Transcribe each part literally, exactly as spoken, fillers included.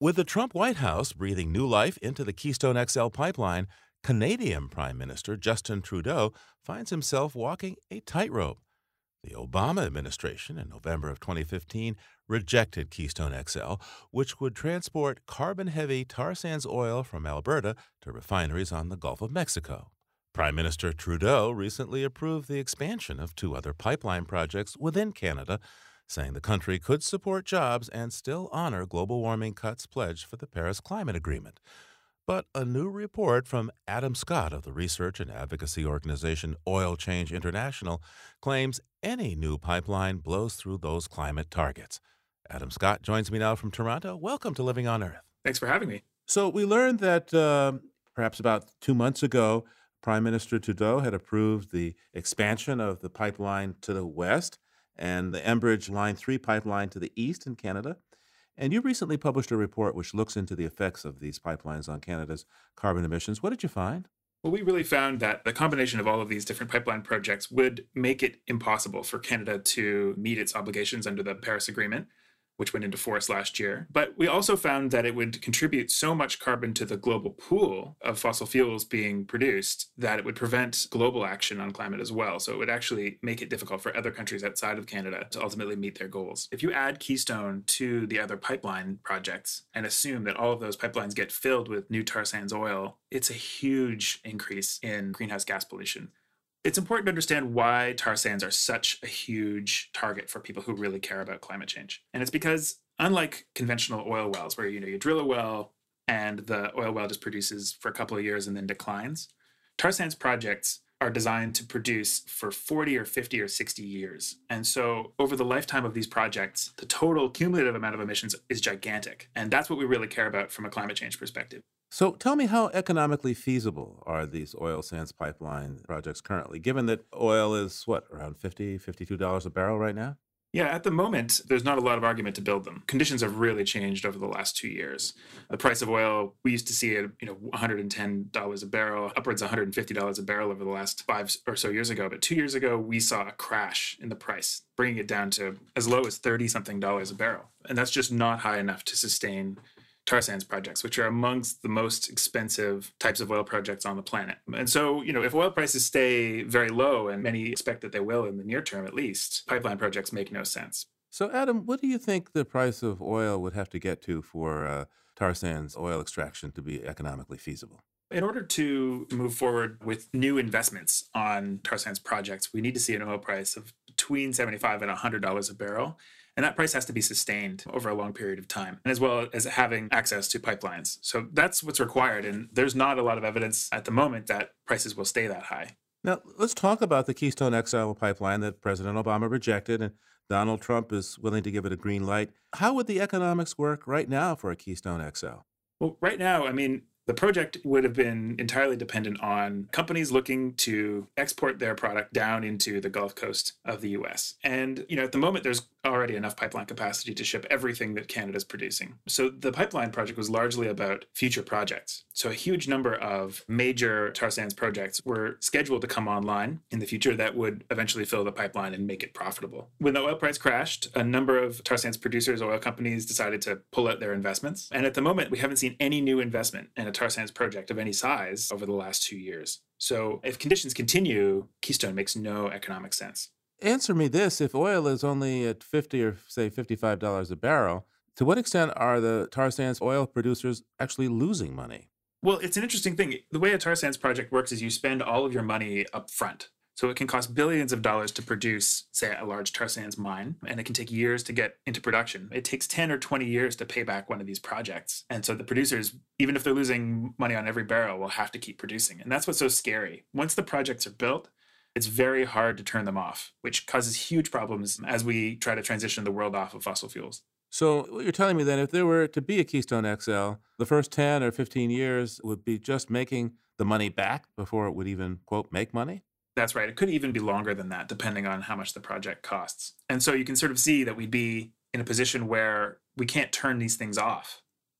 With the Trump White House breathing new life into the Keystone X L pipeline, Canadian Prime Minister Justin Trudeau finds himself walking a tightrope. The Obama administration in November of twenty fifteen rejected Keystone X L, which would transport carbon heavy tar sands oil from Alberta to refineries on the Gulf of Mexico. Prime Minister Trudeau recently approved the expansion of two other pipeline projects within Canada, saying the country could support jobs and still honor global warming cuts pledged for the Paris Climate Agreement. But a new report from Adam Scott of the research and advocacy organization Oil Change International claims any new pipeline blows through those climate targets. Adam Scott joins me now from Toronto. Welcome to Living on Earth. Thanks for having me. So we learned that uh, perhaps about two months ago, Prime Minister Trudeau had approved the expansion of the pipeline to the west and the Enbridge Line three pipeline to the east in Canada. And you recently published a report which looks into the effects of these pipelines on Canada's carbon emissions. What did you find? Well, we really found that the combination of all of these different pipeline projects would make it impossible for Canada to meet its obligations under the Paris Agreement, which went into force last year. But we also found that it would contribute so much carbon to the global pool of fossil fuels being produced that it would prevent global action on climate as well. So it would actually make it difficult for other countries outside of Canada to ultimately meet their goals. If you add Keystone to the other pipeline projects and assume that all of those pipelines get filled with new tar sands oil, it's a huge increase in greenhouse gas pollution. It's important to understand why tar sands are such a huge target for people who really care about climate change. And it's because unlike conventional oil wells, where you know you drill a well and the oil well just produces for a couple of years and then declines, tar sands projects are designed to produce for forty or fifty or sixty years. And so over the lifetime of these projects, the total cumulative amount of emissions is gigantic. And that's what we really care about from a climate change perspective. So tell me, how economically feasible are these oil sands pipeline projects currently, given that oil is, what, around fifty dollars, fifty-two dollars a barrel right now? Yeah, at the moment, there's not a lot of argument to build them. Conditions have really changed over the last two years. The price of oil, we used to see it, you know, one hundred ten dollars a barrel, upwards of one hundred fifty dollars a barrel over the last five or so years ago. But two years ago, we saw a crash in the price, bringing it down to as low as thirty-something dollars a barrel. And that's just not high enough to sustain tar sands projects, which are amongst the most expensive types of oil projects on the planet. And so, you know, if oil prices stay very low, and many expect that they will in the near term at least, pipeline projects make no sense. So, Adam, what do you think the price of oil would have to get to for uh, tar sands oil extraction to be economically feasible? In order to move forward with new investments on tar sands projects, we need to see an oil price of between seventy-five and one hundred dollars a barrel. And that price has to be sustained over a long period of time, and as well as having access to pipelines. So that's what's required. And there's not a lot of evidence at the moment that prices will stay that high. Now, let's talk about the Keystone X L pipeline that President Obama rejected, and Donald Trump is willing to give it a green light. How would the economics work right now for a Keystone X L? Well, right now, I mean, the project would have been entirely dependent on companies looking to export their product down into the Gulf Coast of the U S. And, you know, at the moment, there's already enough pipeline capacity to ship everything that Canada's producing. So the pipeline project was largely about future projects. So a huge number of major tar sands projects were scheduled to come online in the future that would eventually fill the pipeline and make it profitable. When the oil price crashed, a number of tar sands producers, oil companies, decided to pull out their investments. And at the moment, we haven't seen any new investment in a tar sands project of any size over the last two years. So if conditions continue, Keystone makes no economic sense. Answer me this: if oil is only at fifty or say fifty-five dollars a barrel, to what extent are the tar sands oil producers actually losing money? Well, it's an interesting thing. The way a tar sands project works is you spend all of your money up front. So it can cost billions of dollars to produce, say, a large tar sands mine, and it can take years to get into production. It takes ten or twenty years to pay back one of these projects. And so the producers, even if they're losing money on every barrel, will have to keep producing. And that's what's so scary. Once the projects are built, it's very hard to turn them off, which causes huge problems as we try to transition the world off of fossil fuels. So what you're telling me then, if there were to be a Keystone X L, the first ten or fifteen years would be just making the money back before it would even, quote, make money? That's right. It could even be longer than that, depending on how much the project costs. And so you can sort of see that we'd be in a position where we can't turn these things off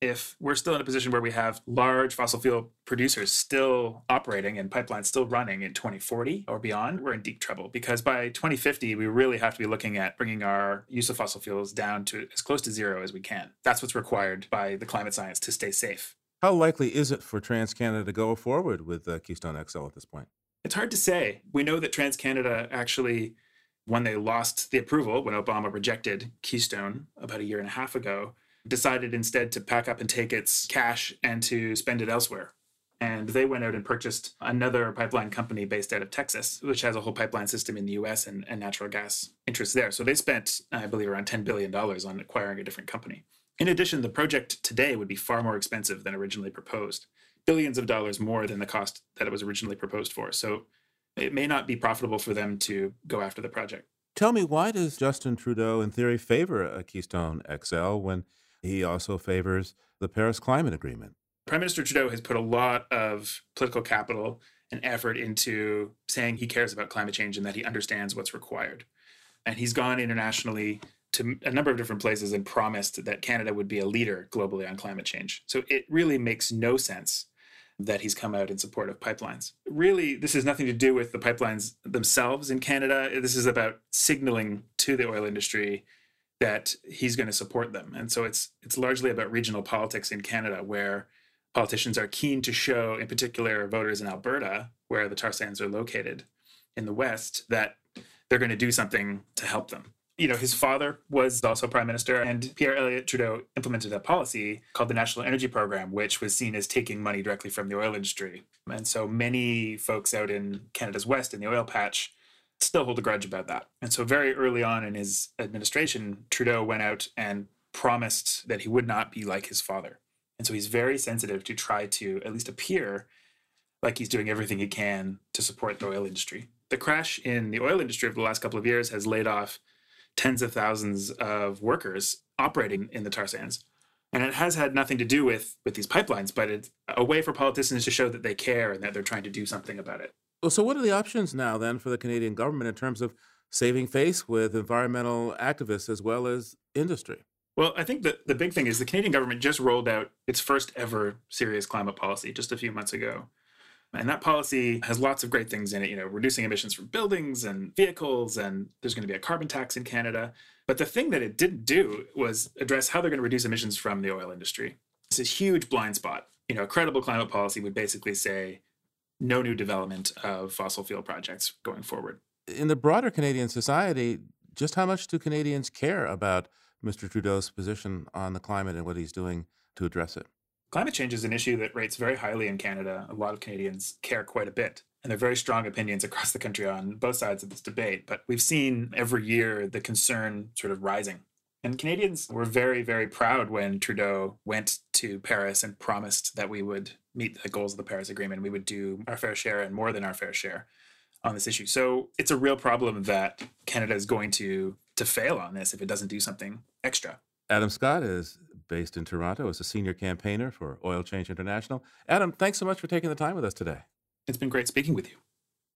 if we're still in a position where we have large fossil fuel producers still operating and pipelines still running in twenty forty or beyond, we're in deep trouble, because by twenty fifty, we really have to be looking at bringing our use of fossil fuels down to as close to zero as we can. That's what's required by the climate science to stay safe. How likely is it for TransCanada to go forward with uh, Keystone X L at this point? It's hard to say. We know that TransCanada actually, when they lost the approval, when Obama rejected Keystone about a year and a half ago, decided instead to pack up and take its cash and to spend it elsewhere. And they went out and purchased another pipeline company based out of Texas, which has a whole pipeline system in the U S and, and natural gas interests there. So they spent, I believe, around ten billion dollars on acquiring a different company. In addition, the project today would be far more expensive than originally proposed, billions of dollars more than the cost that it was originally proposed for. So it may not be profitable for them to go after the project. Tell me, why does Justin Trudeau, in theory, favor a Keystone X L when he also favors the Paris Climate Agreement? Prime Minister Trudeau has put a lot of political capital and effort into saying he cares about climate change and that he understands what's required. And he's gone internationally to a number of different places and promised that Canada would be a leader globally on climate change. So it really makes no sense that he's come out in support of pipelines. Really, this has nothing to do with the pipelines themselves in Canada. This is about signaling to the oil industry that he's going to support them. And so it's it's largely about regional politics in Canada, where politicians are keen to show, in particular voters in Alberta, where the tar sands are located in the West, that they're going to do something to help them. You know, his father was also prime minister, and Pierre Elliott Trudeau implemented a policy called the National Energy Program, which was seen as taking money directly from the oil industry. And so many folks out in Canada's West in the oil patch still hold a grudge about that. And so very early on in his administration, Trudeau went out and promised that he would not be like his father. And so he's very sensitive to try to at least appear like he's doing everything he can to support the oil industry. The crash in the oil industry over the last couple of years has laid off tens of thousands of workers operating in the tar sands. And it has had nothing to do with, with these pipelines, but it's a way for politicians to show that they care and that they're trying to do something about it. Well, so what are the options now then for the Canadian government in terms of saving face with environmental activists as well as industry? Well, I think that the big thing is the Canadian government just rolled out its first ever serious climate policy just a few months ago. And that policy has lots of great things in it, you know, reducing emissions from buildings and vehicles, and there's going to be a carbon tax in Canada. But the thing that it didn't do was address how they're going to reduce emissions from the oil industry. It's a huge blind spot. You know, a credible climate policy would basically say no new development of fossil fuel projects going forward. In the broader Canadian society, just how much do Canadians care about Mister Trudeau's position on the climate and what he's doing to address it? Climate change is an issue that rates very highly in Canada. A lot of Canadians care quite a bit, and there are very strong opinions across the country on both sides of this debate. But we've seen every year the concern sort of rising. And Canadians were very, very proud when Trudeau went to Paris and promised that we would meet the goals of the Paris Agreement. We would do our fair share and more than our fair share on this issue. So it's a real problem that Canada is going to, to fail on this if it doesn't do something extra. Adam Scott is based in Toronto as a senior campaigner for Oil Change International. Adam, thanks so much for taking the time with us today. It's been great speaking with you.